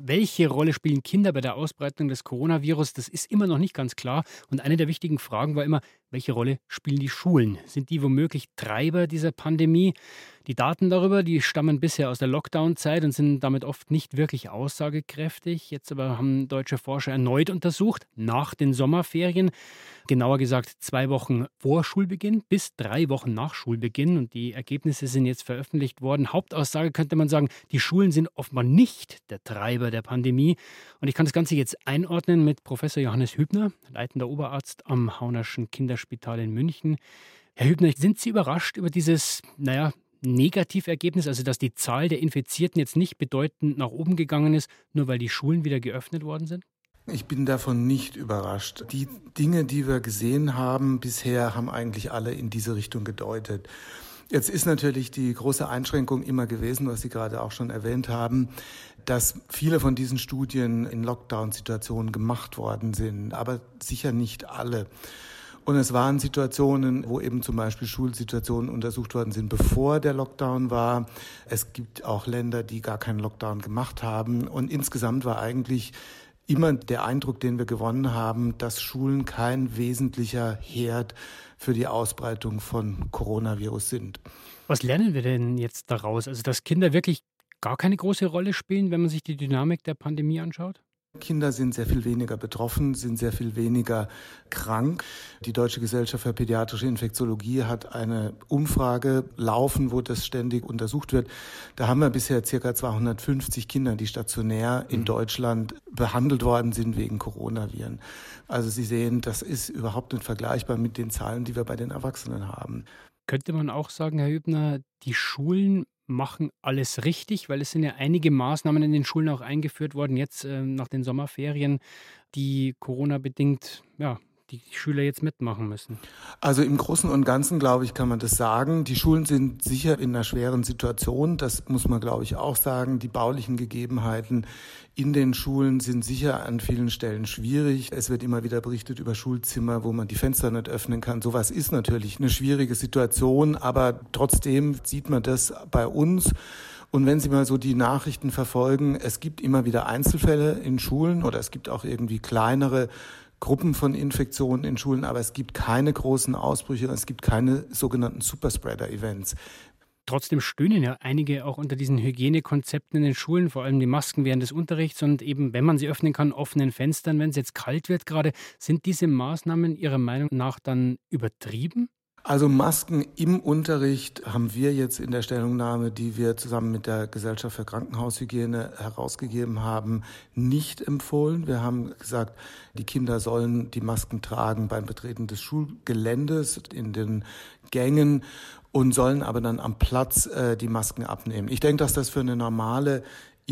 Welche Rolle spielen Kinder bei der Ausbreitung des Coronavirus? Das ist immer noch nicht ganz klar. Und eine der wichtigen Fragen war immer, welche Rolle spielen die Schulen? Sind die womöglich Treiber dieser Pandemie? Die Daten darüber, die stammen bisher aus der Lockdown-Zeit und sind damit oft nicht wirklich aussagekräftig. Jetzt aber haben deutsche Forscher erneut untersucht, nach den Sommerferien, genauer gesagt 2 Wochen vor Schulbeginn bis 3 Wochen nach Schulbeginn. Und die Ergebnisse sind jetzt veröffentlicht worden. Hauptaussage könnte man sagen, die Schulen sind offenbar nicht der Treiber der Pandemie. Und ich kann das Ganze jetzt einordnen mit Professor Johannes Hübner, leitender Oberarzt am Haunerschen Kinderspital in München. Herr Hübner, sind Sie überrascht über dieses, Negativergebnis, also dass die Zahl der Infizierten jetzt nicht bedeutend nach oben gegangen ist, nur weil die Schulen wieder geöffnet worden sind? Ich bin davon nicht überrascht. Die Dinge, die wir gesehen haben bisher, haben eigentlich alle in diese Richtung gedeutet. Jetzt ist natürlich die große Einschränkung immer gewesen, was Sie gerade auch schon erwähnt haben, dass viele von diesen Studien in Lockdown-Situationen gemacht worden sind, aber sicher nicht alle. Und es waren Situationen, wo eben zum Beispiel Schulsituationen untersucht worden sind, bevor der Lockdown war. Es gibt auch Länder, die gar keinen Lockdown gemacht haben. Und insgesamt war eigentlich immer der Eindruck, den wir gewonnen haben, dass Schulen kein wesentlicher Herd für die Ausbreitung von Coronavirus sind. Was lernen wir denn jetzt daraus? Also, dass Kinder wirklich gar keine große Rolle spielen, wenn man sich die Dynamik der Pandemie anschaut? Kinder sind sehr viel weniger betroffen, sind sehr viel weniger krank. Die Deutsche Gesellschaft für Pädiatrische Infektiologie hat eine Umfrage laufen, wo das ständig untersucht wird. Da haben wir bisher ca. 250 Kinder, die stationär in Deutschland behandelt worden sind wegen Coronaviren. Also Sie sehen, das ist überhaupt nicht vergleichbar mit den Zahlen, die wir bei den Erwachsenen haben. Könnte man auch sagen, Herr Hübner, die Schulen machen alles richtig, weil es sind ja einige Maßnahmen in den Schulen auch eingeführt worden, jetzt nach den Sommerferien, die Corona-bedingt, die Schüler jetzt mitmachen müssen. Also im Großen und Ganzen, glaube ich, kann man das sagen. Die Schulen sind sicher in einer schweren Situation. Das muss man, glaube ich, auch sagen. Die baulichen Gegebenheiten in den Schulen sind sicher an vielen Stellen schwierig. Es wird immer wieder berichtet über Schulzimmer, wo man die Fenster nicht öffnen kann. Sowas ist natürlich eine schwierige Situation, aber trotzdem sieht man das bei uns. Und wenn Sie mal so die Nachrichten verfolgen, es gibt immer wieder Einzelfälle in Schulen oder es gibt auch irgendwie kleinere Gruppen von Infektionen in Schulen, aber es gibt keine großen Ausbrüche, es gibt keine sogenannten Superspreader-Events. Trotzdem stöhnen ja einige auch unter diesen Hygienekonzepten in den Schulen, vor allem die Masken während des Unterrichts und eben, wenn man sie öffnen kann, offenen Fenstern, wenn es jetzt kalt wird gerade. Sind diese Maßnahmen Ihrer Meinung nach dann übertrieben? Also Masken im Unterricht haben wir jetzt in der Stellungnahme, die wir zusammen mit der Gesellschaft für Krankenhaushygiene herausgegeben haben, nicht empfohlen. Wir haben gesagt, die Kinder sollen die Masken tragen beim Betreten des Schulgeländes, in den Gängen und sollen aber dann am Platz die Masken abnehmen. Ich denke, dass das für eine normale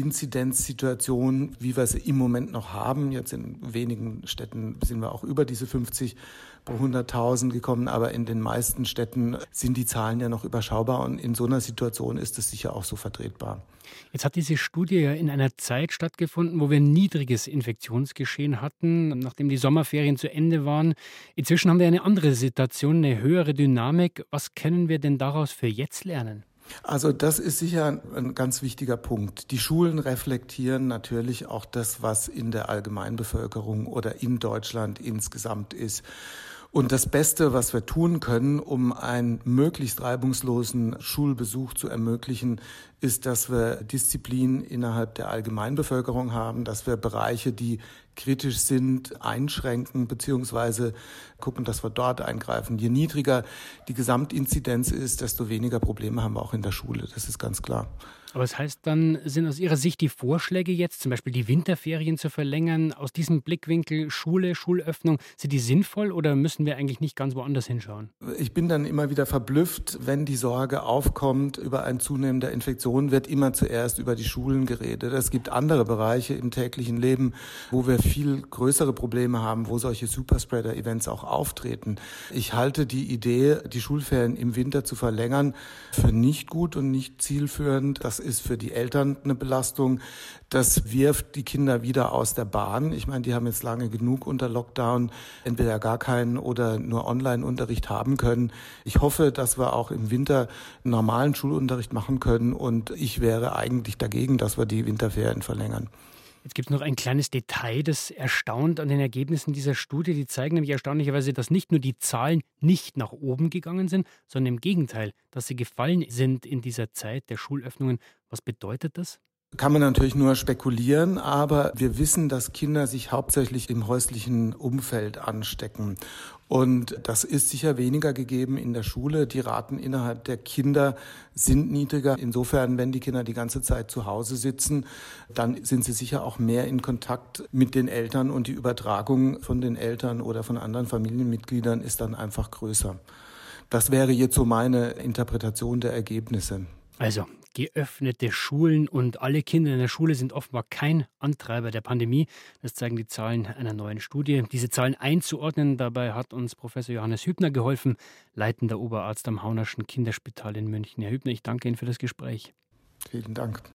Inzidenzsituation, wie wir sie im Moment noch haben. Jetzt in wenigen Städten sind wir auch über diese 50 pro 100.000 gekommen, aber in den meisten Städten sind die Zahlen ja noch überschaubar und in so einer Situation ist es sicher auch so vertretbar. Jetzt hat diese Studie ja in einer Zeit stattgefunden, wo wir ein niedriges Infektionsgeschehen hatten, nachdem die Sommerferien zu Ende waren. Inzwischen haben wir eine andere Situation, eine höhere Dynamik. Was können wir denn daraus für jetzt lernen? Also das ist sicher ein ganz wichtiger Punkt. Die Schulen reflektieren natürlich auch das, was in der Allgemeinbevölkerung oder in Deutschland insgesamt ist. Und das Beste, was wir tun können, um einen möglichst reibungslosen Schulbesuch zu ermöglichen, ist, dass wir Disziplin innerhalb der Allgemeinbevölkerung haben, dass wir Bereiche, die kritisch sind, einschränken bzw. gucken, dass wir dort eingreifen. Je niedriger die Gesamtinzidenz ist, desto weniger Probleme haben wir auch in der Schule. Das ist ganz klar. Aber das heißt dann, sind aus Ihrer Sicht die Vorschläge jetzt, zum Beispiel die Winterferien zu verlängern, aus diesem Blickwinkel Schule, Schulöffnung, sind die sinnvoll oder müssen wir eigentlich nicht ganz woanders hinschauen? Ich bin dann immer wieder verblüfft, wenn die Sorge aufkommt über ein Zunehmend der Infektion, wird immer zuerst über die Schulen geredet. Es gibt andere Bereiche im täglichen Leben, wo wir viel größere Probleme haben, wo solche Superspreader-Events auch auftreten. Ich halte die Idee, die Schulferien im Winter zu verlängern, für nicht gut und nicht zielführend. Das ist für die Eltern eine Belastung. Das wirft die Kinder wieder aus der Bahn. Ich meine, die haben jetzt lange genug unter Lockdown entweder gar keinen oder nur Online-Unterricht haben können. Ich hoffe, dass wir auch im Winter normalen Schulunterricht machen können und ich wäre eigentlich dagegen, dass wir die Winterferien verlängern. Jetzt gibt es noch ein kleines Detail, das erstaunt an den Ergebnissen dieser Studie. Die zeigen nämlich erstaunlicherweise, dass nicht nur die Zahlen nicht nach oben gegangen sind, sondern im Gegenteil, dass sie gefallen sind in dieser Zeit der Schulöffnungen. Was bedeutet das? Kann man natürlich nur spekulieren, aber wir wissen, dass Kinder sich hauptsächlich im häuslichen Umfeld anstecken. Und das ist sicher weniger gegeben in der Schule. Die Raten innerhalb der Kinder sind niedriger. Insofern, wenn die Kinder die ganze Zeit zu Hause sitzen, dann sind sie sicher auch mehr in Kontakt mit den Eltern und die Übertragung von den Eltern oder von anderen Familienmitgliedern ist dann einfach größer. Das wäre jetzt so meine Interpretation der Ergebnisse. Also, geöffnete Schulen und alle Kinder in der Schule sind offenbar kein Antreiber der Pandemie. Das zeigen die Zahlen einer neuen Studie. Diese Zahlen einzuordnen, dabei hat uns Professor Johannes Hübner geholfen, leitender Oberarzt am Haunerschen Kinderspital in München. Herr Hübner, ich danke Ihnen für das Gespräch. Vielen Dank.